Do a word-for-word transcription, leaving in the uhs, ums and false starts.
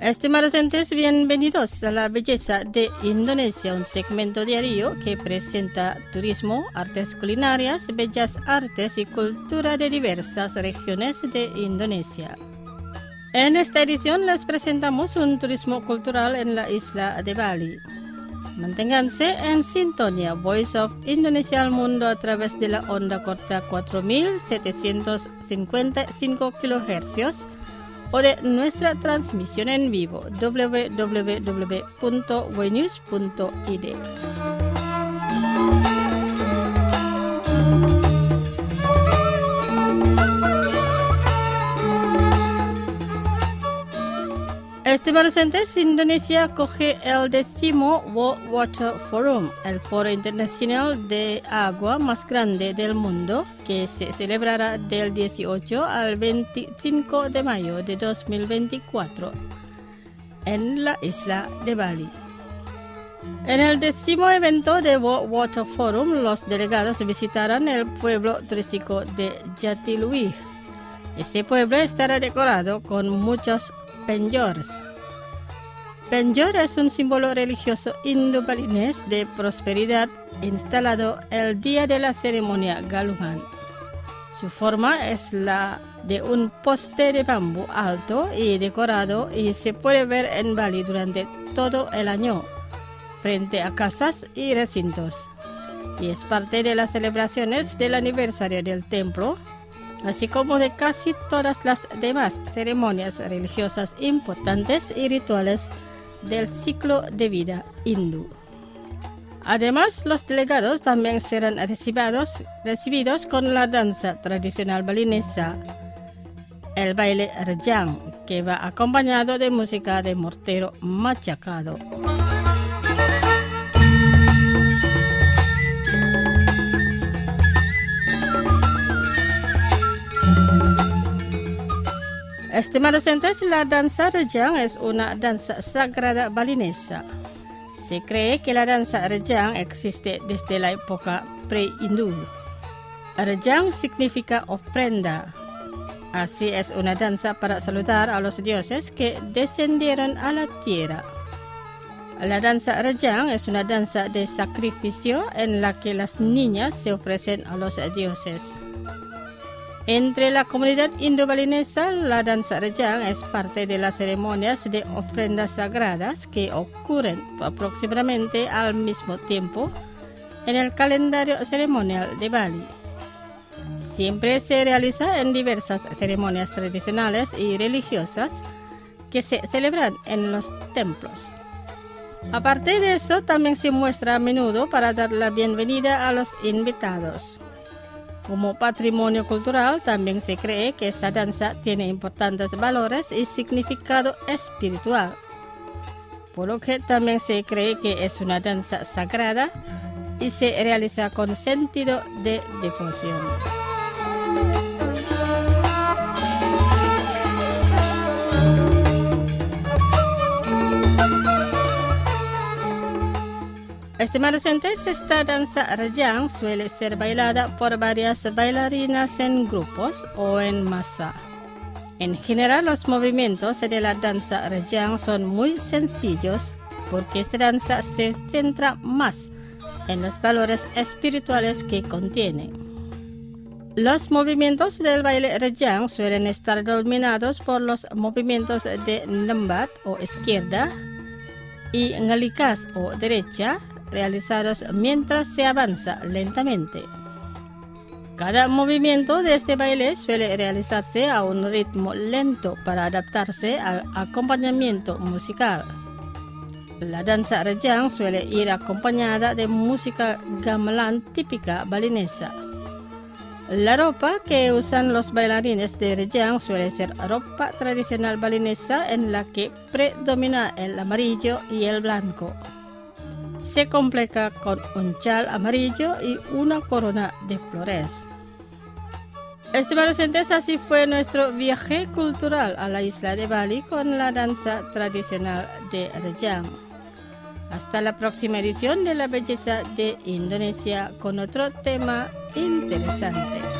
Estimados oyentes, bienvenidos a La Belleza de Indonesia, un segmento diario que presenta turismo, artes culinarias, bellas artes y cultura de diversas regiones de Indonesia. En esta edición les presentamos un turismo cultural en la isla de Bali. Manténganse en sintonía Voice of Indonesia al mundo a través de la onda corta cuatro mil setecientos cincuenta y cinco kilohercios o de nuestra transmisión en vivo doble u doble u doble u punto wenews punto i d. Estimados oyentes, Indonesia acoge el décimo World Water Forum, el foro internacional de agua más grande del mundo, que se celebrará del dieciocho al veinticinco de mayo de dos mil veinticuatro en la isla de Bali. En el décimo evento de World Water Forum, los delegados visitarán el pueblo turístico de Jatiluwih. Este pueblo estará decorado con muchos penjors. Penjor es un símbolo religioso indo-balinés de prosperidad instalado el día de la ceremonia Galungan. Su forma es la de un poste de bambú alto y decorado y se puede ver en Bali durante todo el año, frente a casas y recintos. Y es parte de las celebraciones del aniversario del templo, así como de casi todas las demás ceremonias religiosas importantes y rituales del ciclo de vida hindú. Además, los delegados también serán recibidos, recibidos con la danza tradicional balinesa, el baile rejang, que va acompañado de música de mortero machacado. Estimados oyentes, la danza rejang es una danza sagrada balinesa. Se cree que la danza rejang existe desde la época pre-hindú. Rejang significa ofrenda. Así es una danza para saludar a los dioses que descendieron a la tierra. La danza rejang es una danza de sacrificio en la que las niñas se ofrecen a los dioses. Entre la comunidad indo-balinesa, la danza rejang es parte de las ceremonias de ofrendas sagradas que ocurren aproximadamente al mismo tiempo en el calendario ceremonial de Bali. Siempre se realiza en diversas ceremonias tradicionales y religiosas que se celebran en los templos. Aparte de eso, también se muestra a menudo para dar la bienvenida a los invitados. Como patrimonio cultural, también se cree que esta danza tiene importantes valores y significado espiritual, por lo que también se cree que es una danza sagrada y se realiza con sentido de devoción. Estimados oyentes, esta danza rejang suele ser bailada por varias bailarinas en grupos o en masa. En general, los movimientos de la danza rejang son muy sencillos porque esta danza se centra más en los valores espirituales que contiene. Los movimientos del baile rejang suelen estar dominados por los movimientos de lembat o izquierda y ngalikas o derecha, realizados mientras se avanza lentamente. Cada movimiento de este baile suele realizarse a un ritmo lento para adaptarse al acompañamiento musical. La danza rejang suele ir acompañada de música gamelan típica balinesa. La ropa que usan los bailarines de rejang suele ser ropa tradicional balinesa en la que predomina el amarillo y el blanco. Se completa con un chal amarillo y una corona de flores. Estimados oyentes, así fue nuestro viaje cultural a la isla de Bali con la danza tradicional de rejang. Hasta la próxima edición de La Belleza de Indonesia con otro tema interesante.